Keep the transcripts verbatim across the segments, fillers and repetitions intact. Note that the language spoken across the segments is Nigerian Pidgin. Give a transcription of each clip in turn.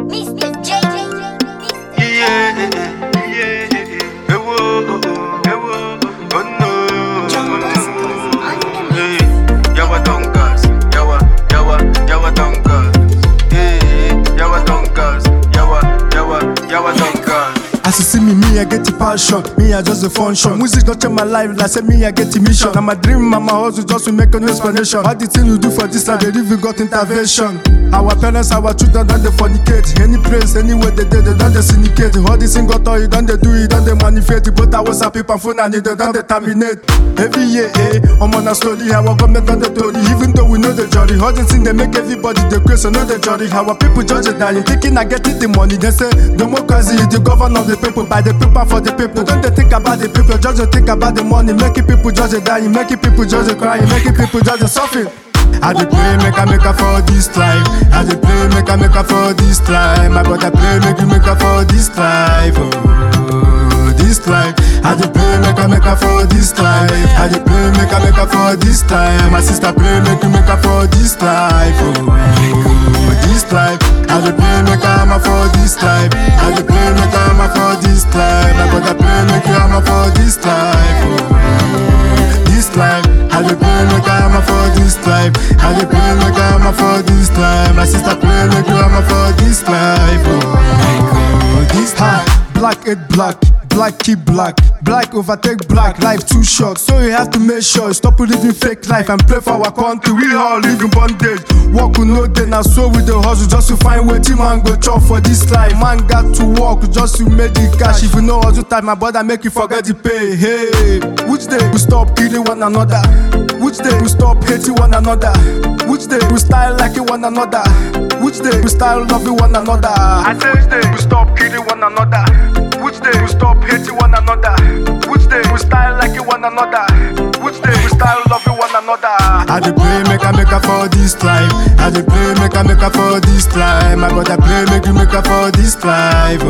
Mister J. Yeah, yeah, yeah. Ewo, oh, oh, ewo, oh no. Hey, yawa donkas, yawa, yawa, yawa donkas. Hey, yawa donkas, yawa, yawa, yawa donkas. As you see me, me I get the passion. Me I just a function. Music don't change my life. Like say me I get the mission. Now my dream, and my hustle just to make an explanation. All the things you do for this life, they really got intervention. Our parents, our children, don't they fornicate. Any place, anywhere they did, they don't they syndicate. All this thing got all you don't they do it, don't they manifest. But I was happy for phone and they don't they terminate. Every year, eh, I'm on a slowly. Our government don't they do it, even though we know the jury. All this thing they make everybody the grace, so know the jury. Our people judge it dying, thinking I get it the money. They say democracy is the governor of the people, by the people for the people. Don't they think about the people, just they think about the money. Making people judge it dying, making people judge it crying, making people judge it suffering. I dey pray make I make her for this life. I dey pray make I make her for this life. My brother pray make you make her for this life. Oh, this life. I dey pray make I make her for this life. I dey pray make I make her for this time. My sister pray make you make her for this life. Oh, this life. I dey pray make I am for this life. I dey pray make I am for this life. My brother pray make you am for this life. Oh, this life. I dey pray make I am for this life. I dey pray make I am for this life. My sister pray make you am for this life. Oh, this life. Black it black. Black keep black, black overtake black, life too short. So you have to make sure you stop living fake life and pray for our country. We all live in bondage. Work with no day, now so with the hustle just to find where the man go chop for this life. Man got to work just to make the cash. If you know hustle time, my brother make you forget the pay. Hey, which day we stop killing one another? Which day we stop hating one another? Which day we style liking one another? Which day we style loving one another? I say which day we stop killing one another? Which day we stop hating one another? Which day we style liking one another? Which day we style loving one another? I dey pray make I make her for this life. I dey pray make I make her for this life. My brother pray make you make her for this life.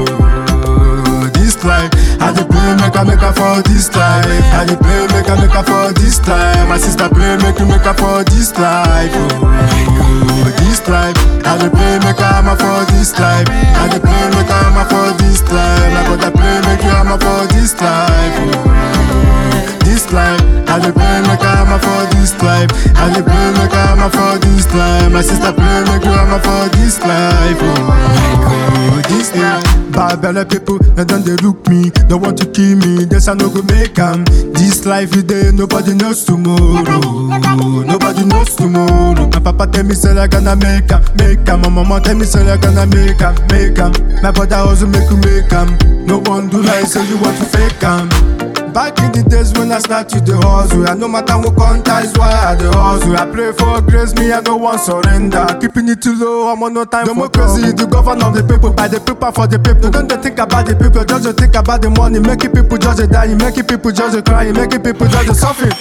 Oh, this life. I dey pray make I make her for this life. I dey pray make I make her for this life. My sister pray make you make her for this life. Oh, this life. I dey pray make I am for this life. I dey pray make I am for this life. My brother pray make you am for this life. Oh, this life. I dey pray make I am for this life. I dey pray make I am for this life. My sister pray make you am for this life. Oh, this life. Bad belly people, they don't they look me. They want to kill me, this I no go make them. This life is there, nobody knows tomorrow. Nobody knows tomorrow. My papa tell me say I gonna make em, make em. My mama tell me say I gonna make em, make em. My brother also make you make em. No one do like say you want to fake em. Back in the days when I started the hustle, I no matter what contact why I the hustle. I pray for grace, me I no want surrender. Keeping it too low, I'm on no time. Democracy is the governor of the people, by the people for the people. Don't they think about the people, just they think about the money. Making people judge it dying, making people judge it crying, making people judge it suffering.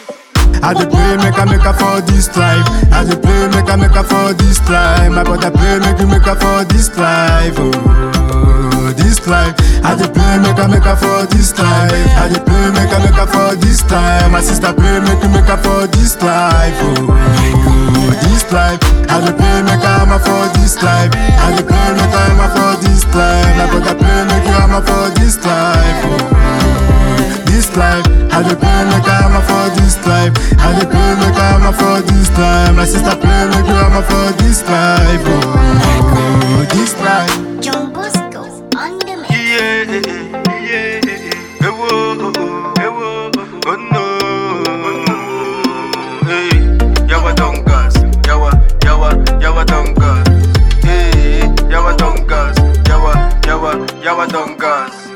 I dey pray make I make her for this life. I dey pray make I make her for this life. My brother pray make you make her for this life. Oh, this life. I dey pray make I make her for this life. I dey pray make I make her for this life. My sister pray make you make her for this life. Oh, this life. I dey pray make I am for this life. I dey pray make I am for this life. My brother pray make you am for this life. Oh, this life. I dey pray make I am for this life. I dey pray make I am for this life. My sister pray make you am for this life. Oh, this life. John Bosco on the mix. Yeah, yeah, yeah. Ewo, ewo, oh no. Hey, yawa donkas, yawa, yawa, yawa donkas. Hey, yawa donkas, yawa, yawa, yawa donkas.